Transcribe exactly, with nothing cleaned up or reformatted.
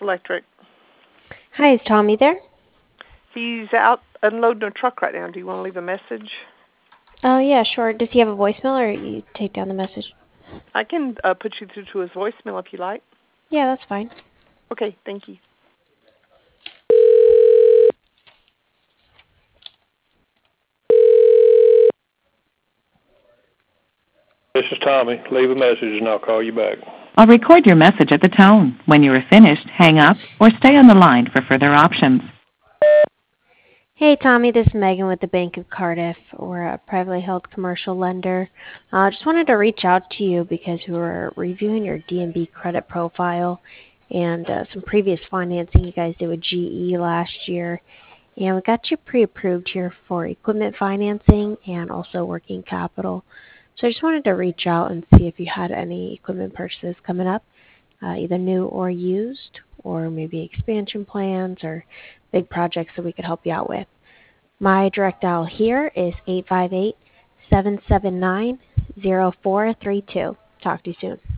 Electric. Hi, is Tommy there? He's out unloading a truck right now. Do you want to leave a message? Oh, yeah, sure. Does he have a voicemail or you take down the message? I can uh, put you through to his voicemail if you like. Yeah, that's fine. Okay, thank you. This is Tommy. Leave a message and I'll call you back. I'll record your message at the tone. When you are finished, hang up or stay on the line for further options. Hey, Tommy, this is Megan with the Bank of Cardiff. We're a privately held commercial lender. I uh, just wanted to reach out to you because we were reviewing your D and B credit profile and uh, some previous financing you guys did with G E last year. And we got you pre-approved here for equipment financing and also working capital. So I just wanted to reach out and see if you had any equipment purchases coming up, uh, either new or used, or maybe expansion plans or big projects that we could help you out with. My direct dial here is eight five eight, seven seven nine, zero four three two. Talk to you soon.